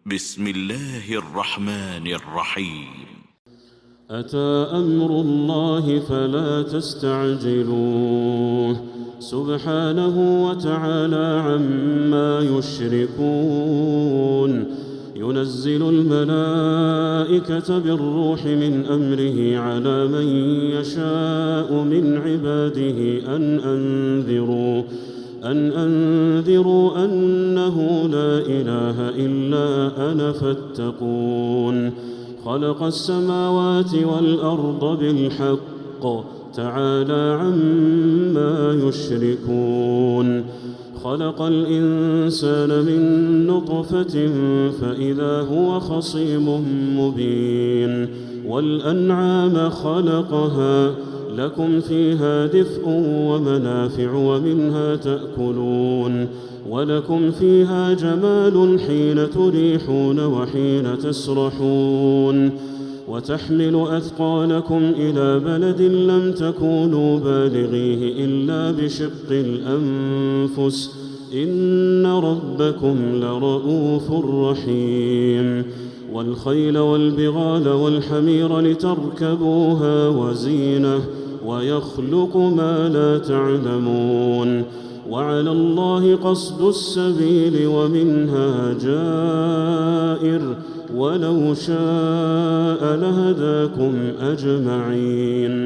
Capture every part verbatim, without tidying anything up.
بسم الله الرحمن الرحيم. أتى أمر الله فلا تستعجلوه سبحانه وتعالى عما يشركون. ينزل الملائكة بالروح من أمره على من يشاء من عباده أن أنذروا أن أنذروا أنه لا إله إلا أنا فاتقون. خلق السماوات والأرض بالحق تعالى عما يشركون. خلق الإنسان من نطفة فإذا هو خصيم مبين. والأنعام خلقها لكم فيها دفء ومنافع ومنها تأكلون ولكم فيها جمال حين تريحون وحين تسرحون. وتحمل أثقالكم إلى بلد لم تكونوا بالغيه إلا بشق الأنفس إن ربكم لرؤوف رحيم. والخيل والبغال والحمير لتركبوها وزينة ويخلق ما لا تعلمون. وعلى الله قصد السبيل ومنها جائر ولو شاء لهداكم أجمعين.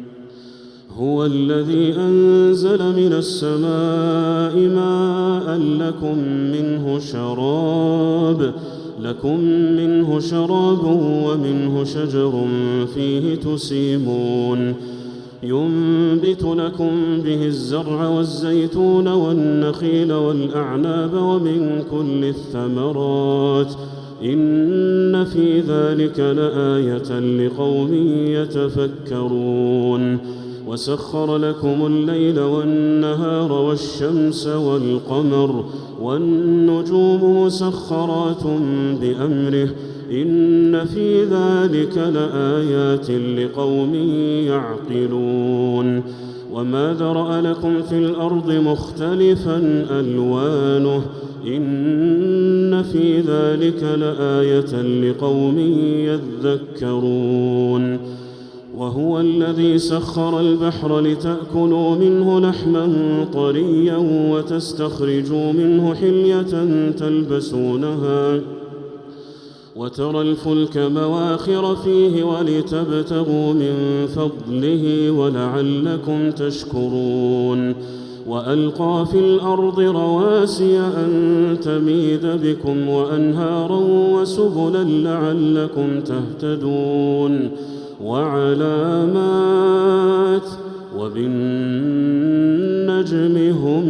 هو الذي أنزل من السماء ماء لكم منه شراب لكم منه شراب ومنه شجر فيه تسيمون. ينبت لكم به الزرع والزيتون والنخيل والأعناب ومن كل الثمرات إن في ذلك لآية لقوم يتفكرون. وسخر لكم الليل والنهار والشمس والقمر والنجوم مسخرات بأمره إن في ذلك لآيات لقوم يعقلون. وما ذرأ لكم في الأرض مختلفا ألوانه إن في ذلك لآية لقوم يذكرون. وهو الذي سخر البحر لتأكلوا منه لحما طريا وتستخرجوا منه حلية تلبسونها وترى الفلك مواخر فيه ولتبتغوا من فضله ولعلكم تشكرون. وألقى في الأرض رواسي أن تميد بكم وأنهارا وسبلا لعلكم تهتدون. وعلامات وبالنجم هم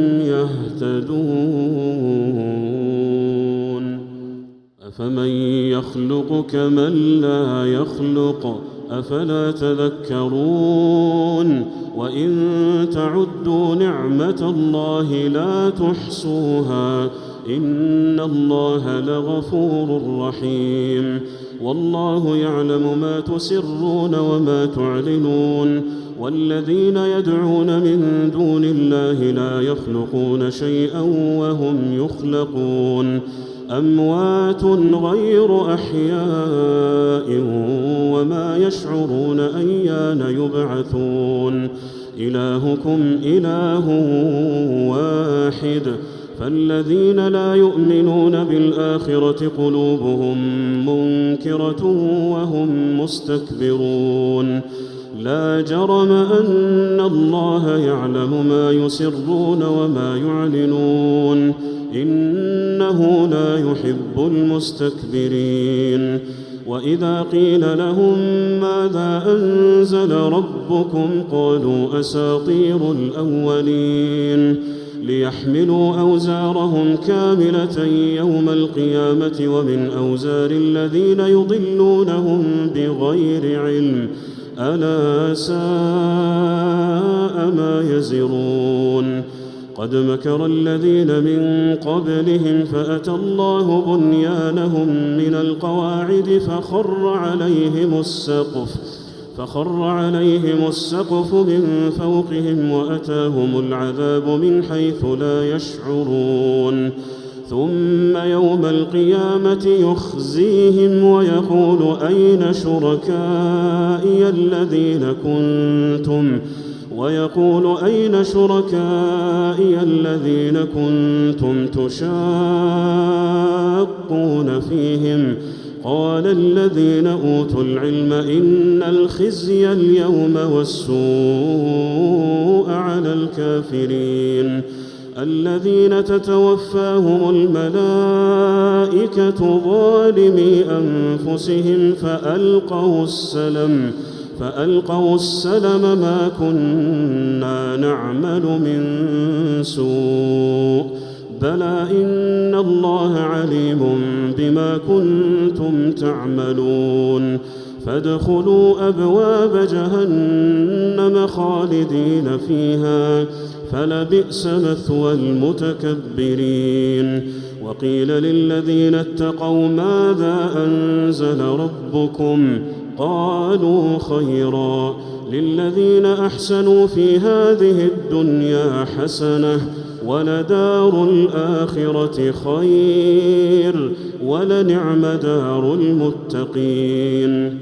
يهتدون. أفمن يخلق كمن لا يخلق أفلا تذكرون. وإن تعدوا نعمة الله لا تحصوها إن الله لغفور رحيم. والله يعلم ما تسرون وما تعلنون. والذين يدعون من دون الله لا يخلقون شيئا وهم يخلقون أموات غير أحياء وما يشعرون أيان يبعثون. إلهكم إله واحد فالذين لا يؤمنون بالآخرة قلوبهم منكرة وهم مستكبرون. لا جرم أن الله يعلم ما يسرون وما يعلنون إنه لا يحب المستكبرين. وإذا قيل لهم ماذا أنزل ربكم قالوا أساطير الأولين ليحملوا أوزارهم كاملة يوم القيامة ومن أوزار الذين يضلونهم بغير علم ألا ساء ما يزرون. قد مكر الذين من قبلهم فأتى الله بنيانهم من القواعد فخر عليهم السقف فخر عليهم السقف من فوقهم وأتاهم العذاب من حيث لا يشعرون. ثم يوم القيامة يخزيهم ويقول أين شركائي الذين كنتم ويقول أين شركائي الذين كنتم تشاقون فيهم قال الذين أوتوا العلم إن الخزي اليوم والسوء على الكافرين الذين تتوفاهم الملائكة ظالمي أنفسهم فألقوا السلم فألقوا السلم ما كنا نعمل من سوء بلى إن الله عليم بما كنتم تعملون فادخلوا أبواب جهنم خالدين فيها فلبئس مثوى المتكبرين وقيل للذين اتقوا ماذا أنزل ربكم قالوا خيرا للذين أحسنوا في هذه الدنيا حسنة ولدار الآخرة خير ولنعم دار المتقين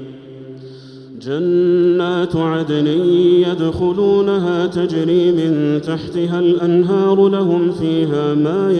جنات عدن يدخلونها تجري من تحتها الأنهار لهم فيها ما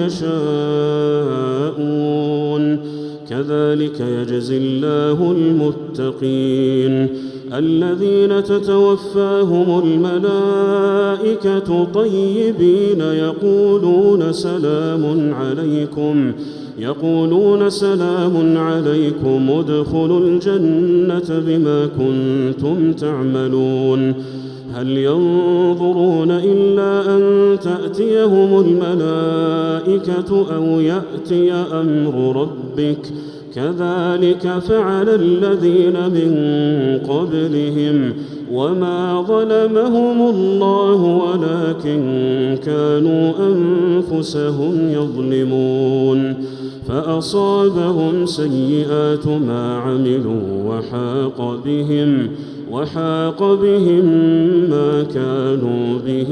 يشاءون كذلك يجزي الله المتقين الذين تتوفاهم الملائكة طيبين يقولون سلام عليكم يقولون سلام عليكم ادخلوا الجنة بما كنتم تعملون هل ينظرون إلا أن تأتيهم الملائكة أو يأتي أمر ربك كذلك فعل الذين من قبلهم وما ظلمهم الله ولكن كانوا أنفسهم يظلمون فأصابهم سيئات ما عملوا وحاق بهم وحاق بهم ما كانوا به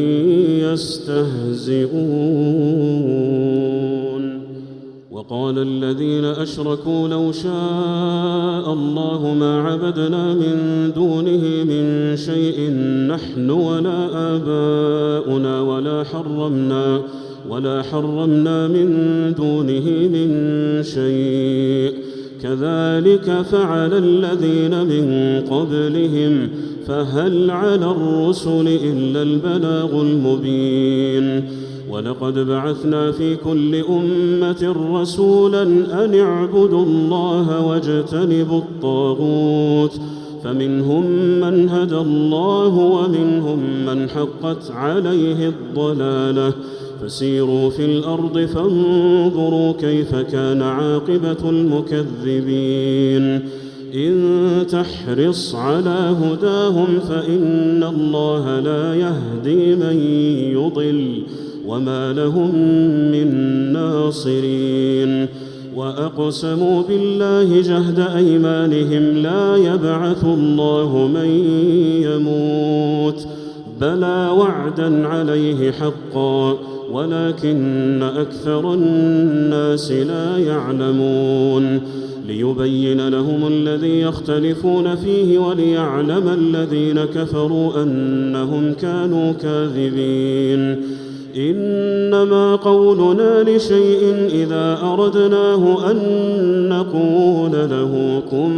يستهزئون وقال الذين أشركوا لو شاء الله ما عبدنا من دونه من شيء نحن ولا آباؤنا ولا حرمنا ولا حرمنا من دونه من شيء كذلك فعل الذين من قبلهم فهل على الرسل إلا البلاغ المبين ولقد بعثنا في كل أمة رسولا أن اعبدوا الله واجتنبوا الطاغوت فمنهم من هدى الله ومنهم من حقت عليه الضلالة فسيروا في الأرض فانظروا كيف كان عاقبة المكذبين إن تحرص على هداهم فإن الله لا يهدي من يضل وما لهم من ناصرين وأقسموا بالله جهد أيمانهم لا يبعث الله من يموت بلى وعدا عليه حقا ولكن أكثر الناس لا يعلمون ليبين لهم الذي يختلفون فيه وليعلم الذين كفروا أنهم كانوا كاذبين إنما قولنا لشيء إذا أردناه أن نقول له كن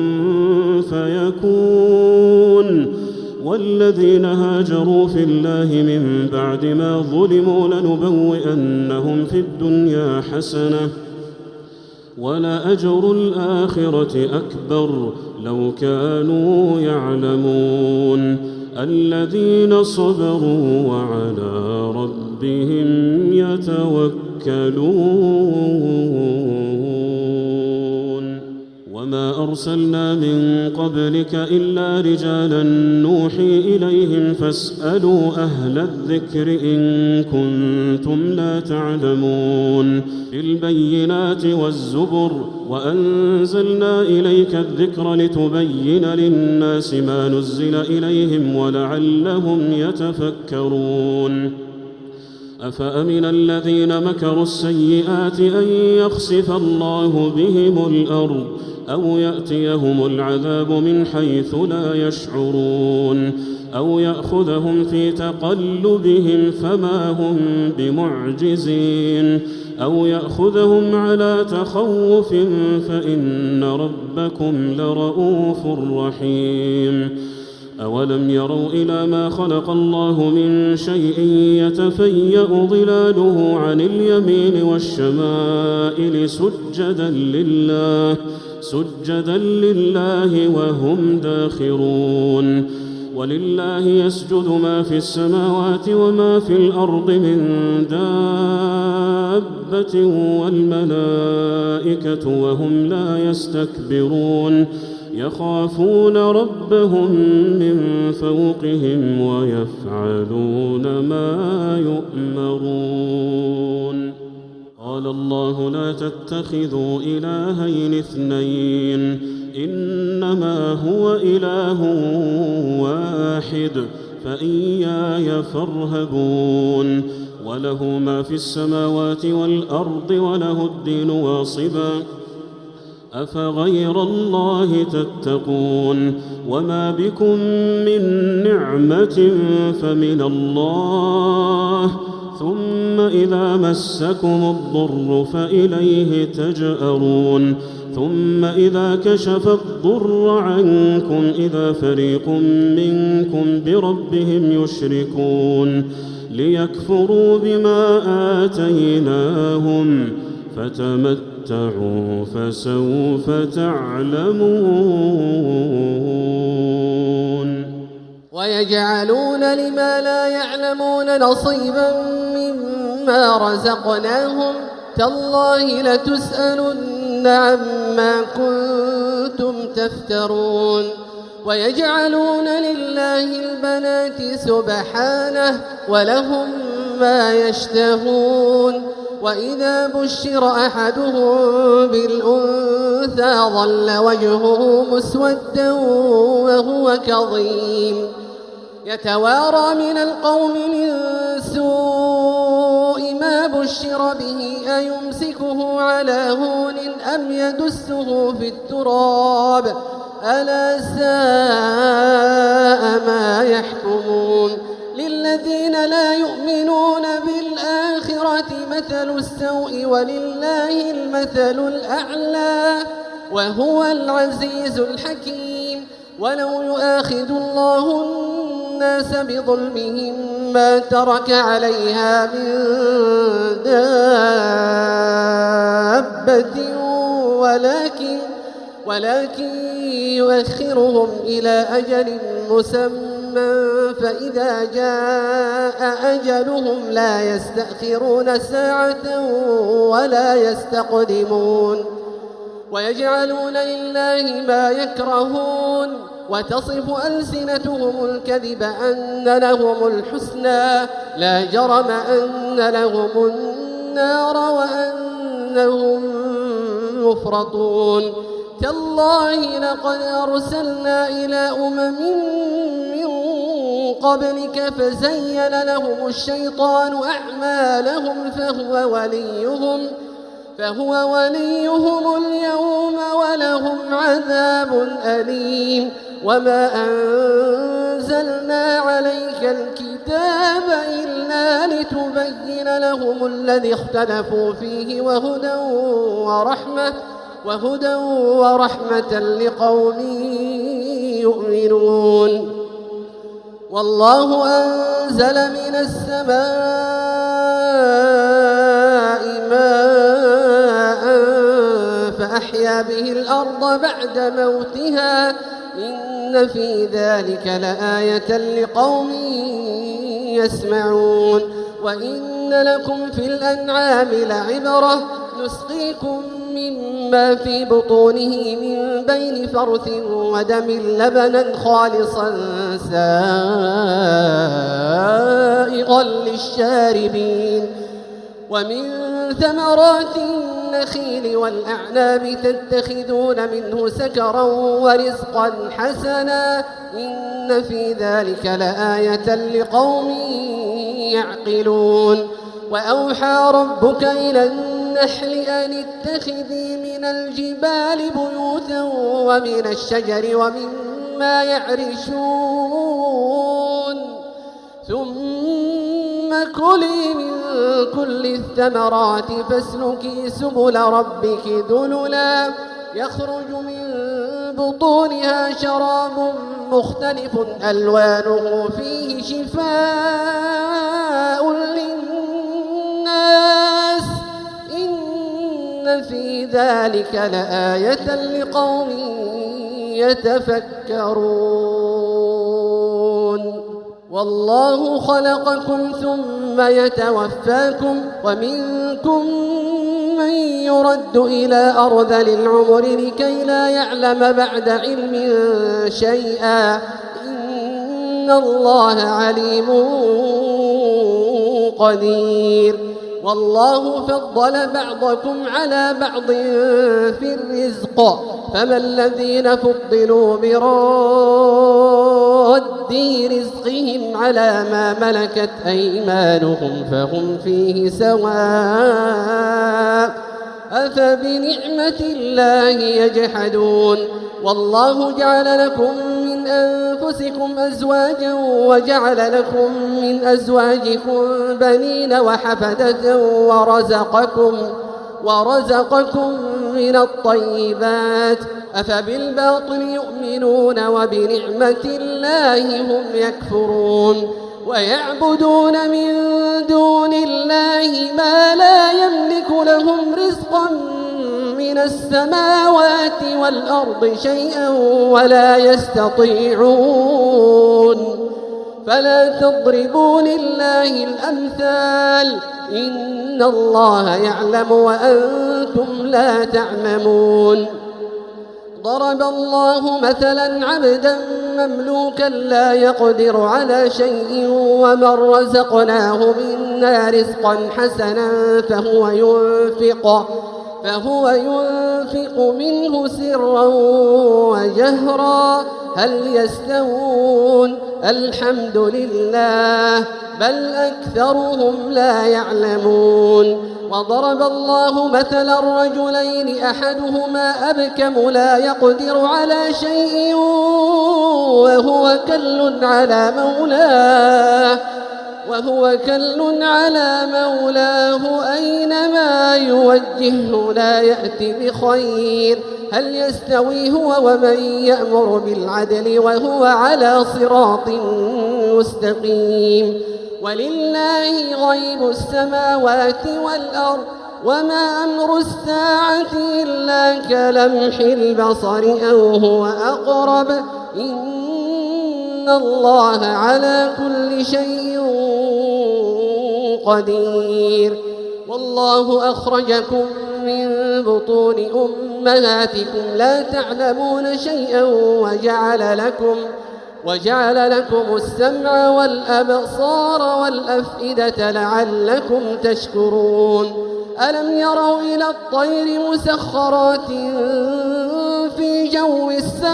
فيكون والذين هاجروا في الله من بعد ما ظلموا لنبوئنهم في الدنيا حسنة ولأجر الآخرة أكبر لو كانوا يعلمون الذين صبروا وعلى ربهم يتوكلون وما أرسلنا من قبلك إلا رجالا نوحي إليهم فاسألوا أهل الذكر إن كنتم لا تعلمون بالبينات والزبر وأنزلنا إليك الذكر لتبين للناس ما نزل إليهم ولعلهم يتفكرون أفأمن الذين مكروا السيئات أن يخسف الله بهم الأرض أو يأتيهم العذاب من حيث لا يشعرون أو يأخذهم في تقلبهم فما هم بمعجزين أو يأخذهم على تخوف فإن ربكم لرؤوف رحيم أولم يروا إلى ما خلق الله من شيء يتفيأ ظلاله عن اليمين والشمائل سجدا لله سجدا لله وهم داخرون ولله يسجد ما في السماوات وما في الأرض من دابة والملائكة وهم لا يستكبرون يخافون ربهم من فوقهم ويفعلون ما يؤمرون قال الله لا تتخذوا إلهين اثنين إنما هو إله واحد فإياي فارهبون وله ما في السماوات والأرض وله الدين واصبا أفغير الله تتقون وما بكم من نعمة فمن الله ثم إذا مسكم الضر فإليه تجأرون ثم إذا كشف الضر عنكم إذا فريق منكم بربهم يشركون ليكفروا بما آتيناهم فتمتعوا فسوف تعلمون ويجعلون لما لا يعلمون نصيبا مما رزقناهم تالله لتسألن عما كنتم تفترون ويجعلون لله البنات سبحانه ولهم ما يشتهون وإذا بشر أحدهم بالأنثى ظل وجهه مسودا وهو كظيم يتوارى من القوم من سوء ما بشر به أيمسكه على هون أم يدسه في التراب ألا ساء ما يحكمون للذين لا يؤمنون بالآخرة مثل السوء ولله المثل الأعلى وهو العزيز الحكيم ولو يؤاخذ الله الناس بظلمهم ما ترك عليها من دابة ولكن ولكن يؤخرهم إلى أجل مسمى فإذا جاء أجلهم لا يستأخرون ساعة ولا يستقدمون ويجعلون لله ما يكرهون وتصف ألسنتهم الكذب أن لهم الحسنى لا جرم أن لهم النار وأنهم مفرطون تالله لقد أرسلنا إلى أمم من قبلك فزين لهم الشيطان أعمالهم فهو وليهم فهو وليهم اليوم ولهم عذاب أليم وما أنزلنا عليك الكتاب إلا لتبين لهم الذي اختلفوا فيه وهدى ورحمة وهدى ورحمة لقوم يؤمنون والله أنزل من السماء ماء فأحيا به الأرض بعد موتها إن في ذلك لآية لقوم يسمعون وإن لكم في الأنعام لعبرة نسقيكم مما في بطونه من بين فرث ودم لبنا خالصا سائغا للشاربين ومن ثمرات النخيل والأعناب تتخذون منه سكرا ورزقا حسنا إن في ذلك لآية لقوم يعقلون وأوحى ربك إلى النحل أن اتخذي من الجبال بيوتا ومن الشجر ومما يعرشون ثم كلي من كل الثمرات فاسلكي سبل ربك ذللا يخرج من بطونها شراب مختلف ألوانه فيه شفاء للناس إن في ذلك لآية لقوم يتفكرون والله خلقكم ثم يتوفاكم ومنكم من يرد إلى أرذل العمر لكي لا يعلم بعد علم شيئا إن الله عليم قدير والله فضل بعضكم على بعض في الرزق فما الذين فضلوا براد رزقهم على ما ملكت أيمانهم فهم فيه سواء أفبنعمة الله يجحدون والله جعل لكم من أنفسكم أزواجا وجعل لكم من أزواجكم بنين وحفدة ورزقكم ورزقكم من الطيبات أفبالباطل يؤمنون وبنعمة الله هم يكفرون ويعبدون من دون الله ما لا يملك لهم رزقا من السماوات والأرض شيئا ولا يستطيعون فلا تضربوا لله الأمثال إن الله يعلم وأنتم لا تعلمون ضرب الله مثلا عبدا مملوكا لا يقدر على شيء ومن رزقناه منا رزقا حسنا فهو ينفق فهو ينفق منه سرا وجهرا هل يستوون الحمد لله بل أكثرهم لا يعلمون وضرب الله مثلا رجلين أحدهما أبكم لا يقدر على شيء وهو كل على مولاه وهو كل على مولاه أينما يوجهه لا يأتي بخير هل يستوي هو ومن يأمر بالعدل وهو على صراط مستقيم ولله غيب السماوات والأرض وما أمر الساعة إلا كلمح البصر أو هو أقرب إن الله على كل شيء قدير والله أخرجكم من بطون أمهاتكم لا تعلمون شيئا وجعل لكم وجعل لكم السمع والأبصار والأفئدة لعلكم تشكرون ألم يروا إلى الطير مسخرات في جو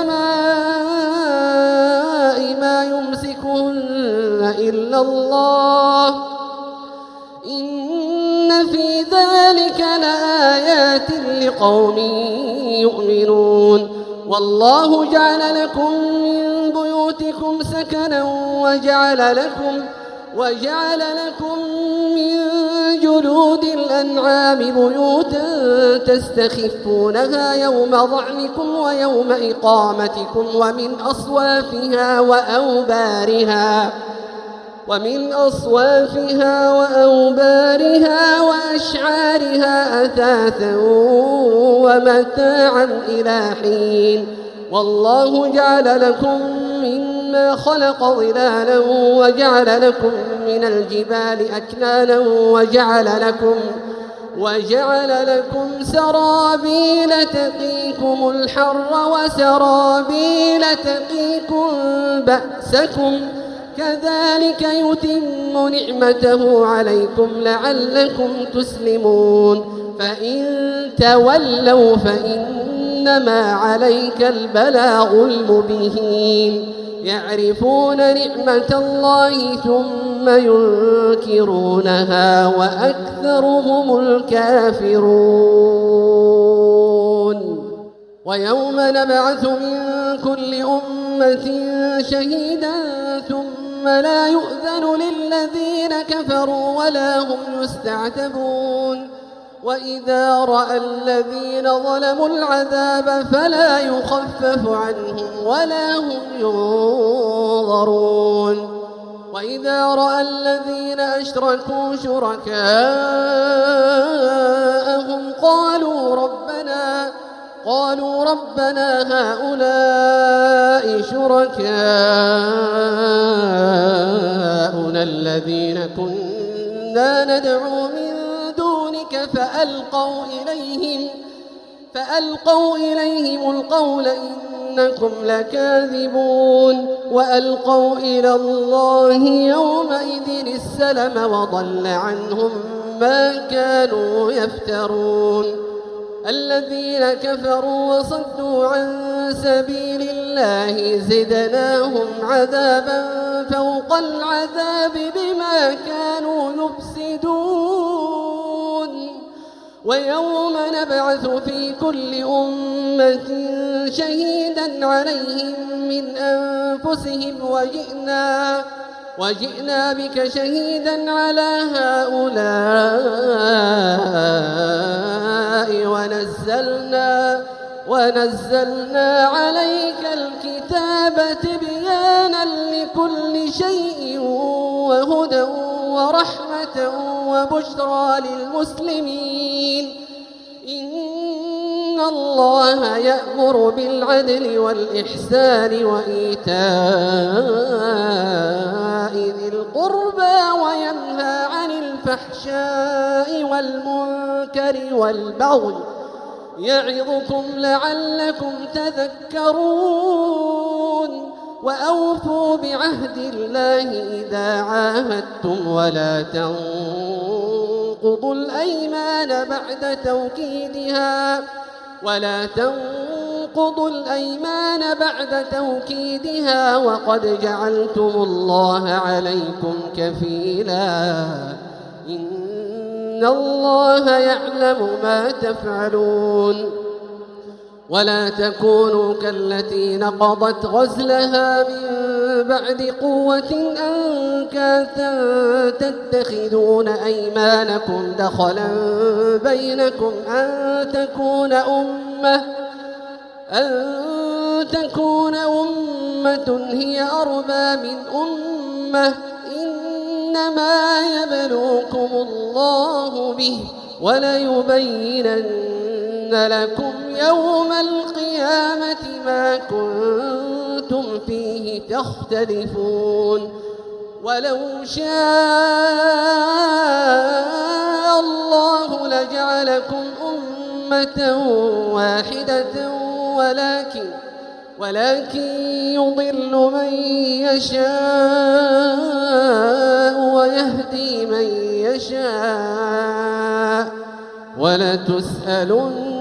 السماء ما يمسكهن إلا الله إن في ذلك لآيات لقوم يؤمنون والله جعل لكم من بيوتكم سكنا وجعل لكم وجعل لكم من جلود الأنعام بيوتا تستخفونها يوم ضعنكم ويوم إقامتكم ومن أصوافها وأوبارها ومن أصوافها وأوبارها وأشعارها أثاثا ومتاعا إلى حين والله جعل لكم مما خلق ظلالا وجعل لكم من الجبال أكنانا وجعل لكم وجعل لكم سرابيل تقيكم الحر وسرابيل تقيكم بأسكم كذلك يتم نعمته عليكم لعلكم تسلمون فإن تولوا فإنما عليك البلاغ المبين يعرفون نعمة الله ثم ينكرونها وأكثرهم الكافرون. ويوم نبعث من كل أمة شهيدا ثم لا يؤذن للذين كفروا ولا هم يستعتبون. وإذا رأى الذين ظلموا العذاب فلا يخفف عنهم ولا هم ينظرون. وإذا رأى الذين أشركوا شركاءهم قالوا ربنا قالوا ربنا هؤلاء شركاؤنا الذين كنا ندعو من دونك فألقوا إليهم فألقوا إليهم القول إنكم لكاذبون. وألقوا إلى الله يومئذ السلم وضل عنهم ما كانوا يفترون. الذين كفروا وصدوا عن سبيل الله زدناهم عذابا فوق العذاب بما كانوا يفسدون. ويوم نبعث في كل أمة شهيدا عليهم من أنفسهم وجئنا وجئنا بك شهيدا على هؤلاء ونزلنا ونزلنا عليك الكتاب تبيانا لكل شيء وهدى ورحمة وبشرى للمسلمين. إن الله يأمر بالعدل والإحسان وإيتاء ذي القربى وينهى عن الفحشاء والمنكر والبغي يعظكم لعلكم تذكرون. وأوفوا بعهد الله إذا عاهدتم ولا تنقضوا الأيمان بعد توكيدها ولا تنقضوا الأيمان بعد توكيدها وقد جعلتم الله عليكم كفيلا إن الله يعلم ما تفعلون. ولا تكونوا كالتي نقضت غزلها من بعد قوة أنكاثا تتخذون أيمانكم دخلا بينكم أن تكون أمة أن تكون أمة هي أربى من أمة إنما يبلوكم الله به وليبينن لكم يوم القيامة ما كنتم فيه تختلفون. ولو شاء الله لجعلكم أمة واحدة ولكن ولكن يضل من يشاء ويهدي من يشاء ولتسألن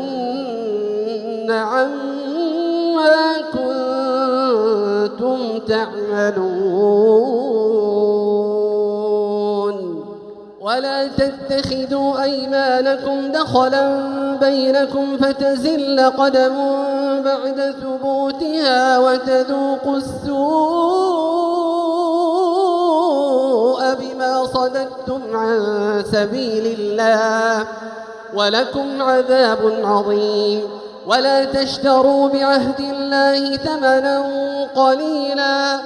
عما كنتم تعملون. ولا تتخذوا أيمانكم دخلا بينكم فتزل قدم بعد ثبوتها وتذوقوا السوء بما صددتم عن سبيل الله ولكم عذاب عظيم. ولا تشتروا بعهد الله ثمنا قليلا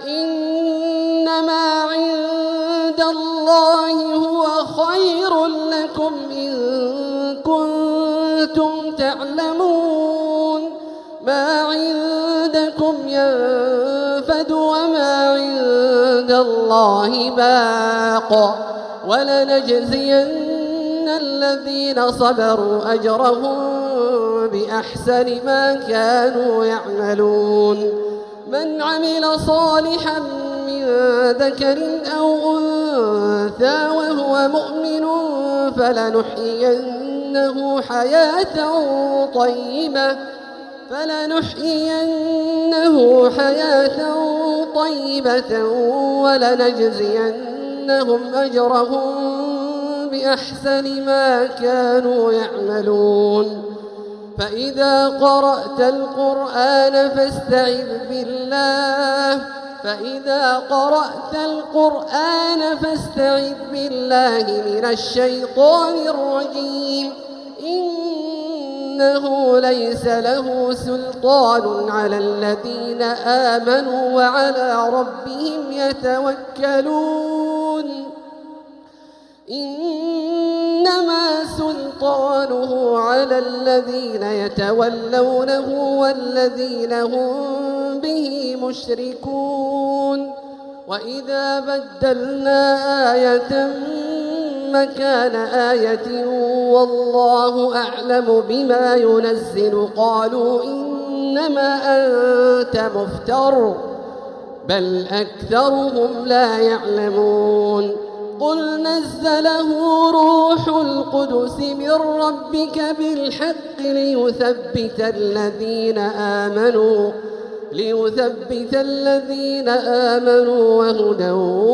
إنما عند الله هو خير لكم إن كنتم تعلمون. ما عندكم ينفد وما عند الله باق ولنجزين الذين صبروا أجرهم بأحسن ما كانوا يعملون. من عمل صالحا من ذكر أو أنثى وهو مؤمن فلنحيينه حياة طيبة فلنحيينه حياة طيبة ولنجزين لنجزينهم أجرهم بأحسن ما كانوا يعملون فإذا قرأت القرآن فاستعذ بالله فإذا قرأت القرآن فاستعذ بالله من الشيطان الرجيم إنه ليس له سلطان على الذين آمنوا وعلى ربهم يتوكلون إنما سلطانه على الذين يتولونه والذين هم به مشركون وإذا بدلنا آية مكان آية والله أعلم بما ينزل قالوا إنما أنت مفتر بل أكثرهم لا يعلمون قل نزله روح القدس من ربك بالحق ليثبت الذين آمنوا ليثبت الذين آمنوا وهدى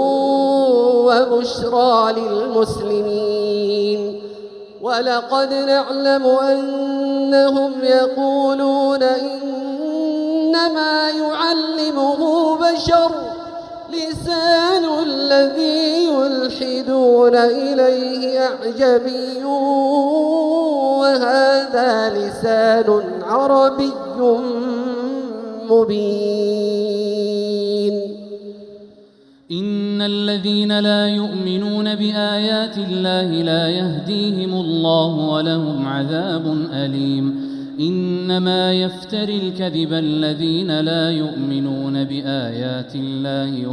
وبشرى للمسلمين ولقد نعلم أنهم يقولون إنما يعلمه بشر لسان الذي يلحدون إليه أعجمي وهذا لسان عربي مبين إن الذين لا يؤمنون بآيات الله لا يهديهم الله ولهم عذاب أليم إنما يفتري الكذب الذين لا يؤمنون بآيات الله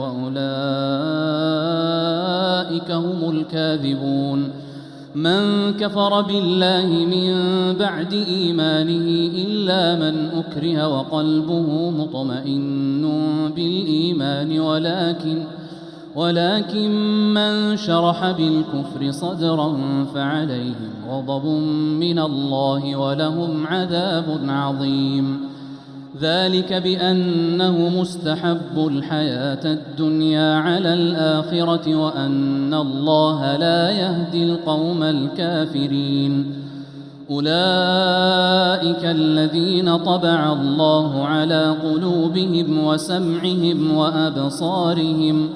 وأولئك هم الكاذبون من كفر بالله من بعد إيمانه إلا من أكره وقلبه مطمئن بالإيمان ولكن ولكن من شرح بالكفر صدرا فعليهم غضب من الله ولهم عذاب عظيم ذلك بأنه مستحب الحياة الدنيا على الآخرة وأن الله لا يهدي القوم الكافرين أولئك الذين طبع الله على قلوبهم وسمعهم وأبصارهم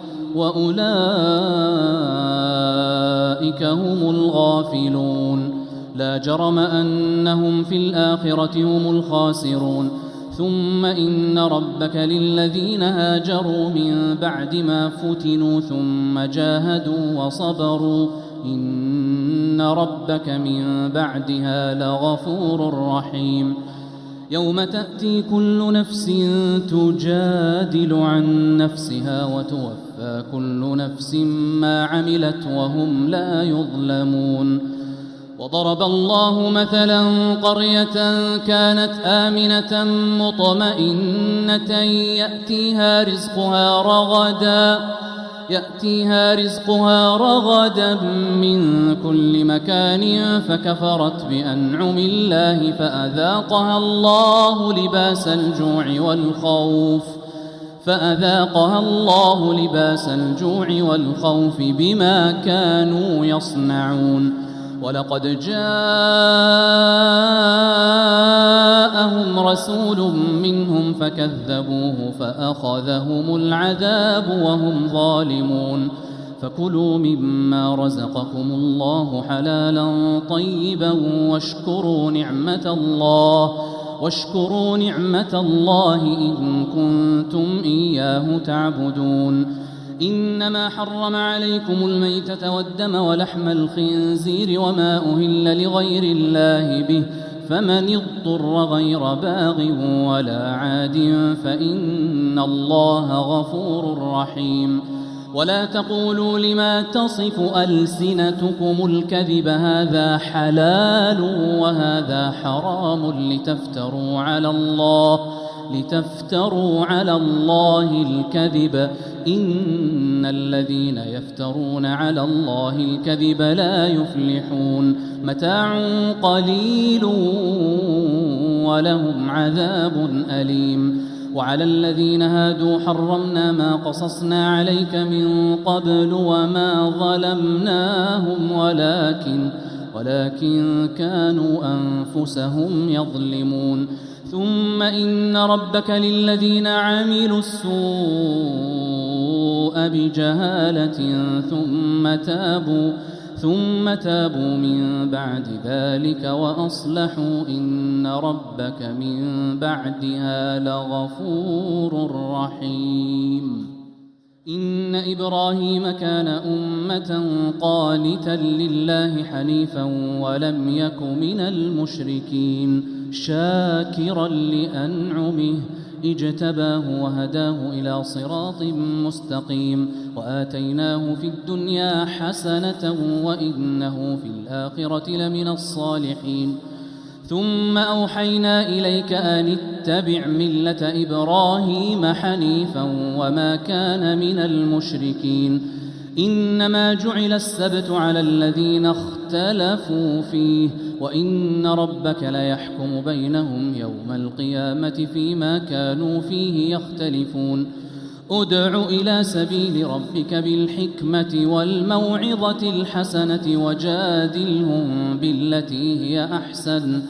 وأولئك هم الغافلون لا جرم أنهم في الآخرة هم الخاسرون ثم إن ربك للذين هاجروا من بعد ما فتنوا ثم جاهدوا وصبروا إن ربك من بعدها لغفور رحيم يوم تأتي كل نفس تجادل عن نفسها وتوفى كل نفس ما عملت وهم لا يظلمون وضرب الله مثلا قرية كانت آمنة مطمئنة يأتيها رزقها رغدا يأتيها رزقها رغدا من كل مكان فكفرت بأنعم الله فأذاقها الله لباس الجوع والخوف فأذاقها الله لباس الجوع والخوف بما كانوا يصنعون ولقد جاءهم رسول منهم فكذبوه فأخذهم العذاب وهم ظالمون فكلوا مما رزقكم الله حلالا طيبا واشكروا نعمة الله واشكروا نعمة الله إن كنتم إياه تعبدون إنما حرم عليكم الميتة والدم ولحم الخنزير وما أهل لغير الله به فمن اضطر غير باغ ولا عاد فإن الله غفور رحيم ولا تقولوا لما تصف ألسنتكم الكذب هذا حلال وهذا حرام لتفتروا على الله لتفتروا على الله الكذب إن الذين يفترون على الله الكذب لا يفلحون متاع قليل ولهم عذاب أليم وعلى الذين هادوا حرمنا ما قصصنا عليك من قبل وما ظلمناهم ولكن ولكن كانوا أنفسهم يظلمون ثم إن ربك للذين عملوا السوء بجهالة ثم تابوا ثم تابوا من بعد ذلك وأصلحوا إن ربك من بعدها لغفور رحيم. إن إبراهيم كان أمة قانتا لله حنيفا ولم يك من المشركين شاكرا لأنعمه اجتباه وهداه إلى صراط مستقيم وآتيناه في الدنيا حسنة وإنه في الآخرة لمن الصالحين. ثم أوحينا إليك أن اتبع ملة إبراهيم حنيفا وما كان من المشركين. إنما جعل السبت على الذين اختلفوا فيه وإن ربك ليحكم بينهم يوم القيامة فيما كانوا فيه يختلفون. ادع إلى سبيل ربك بالحكمة والموعظة الحسنة وجادلهم بالتي هي أحسن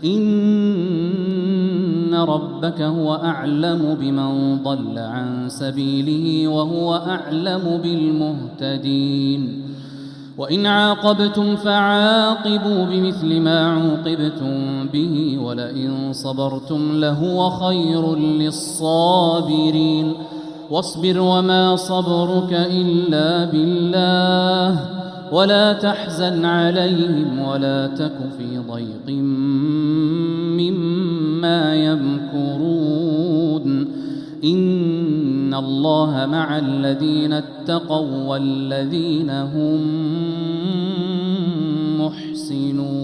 إن ربك هو أعلم بمن ضل عن سبيله وهو أعلم بالمهتدين. وإن عاقبتم فعاقبوا بمثل ما عوقبتم به ولئن صبرتم لهو خير للصابرين. واصبر وما صبرك إلا بالله ولا تحزن عليهم ولا تك في ضيق مما يمكرون. إن الله مع الذين اتقوا والذين هم محسنون.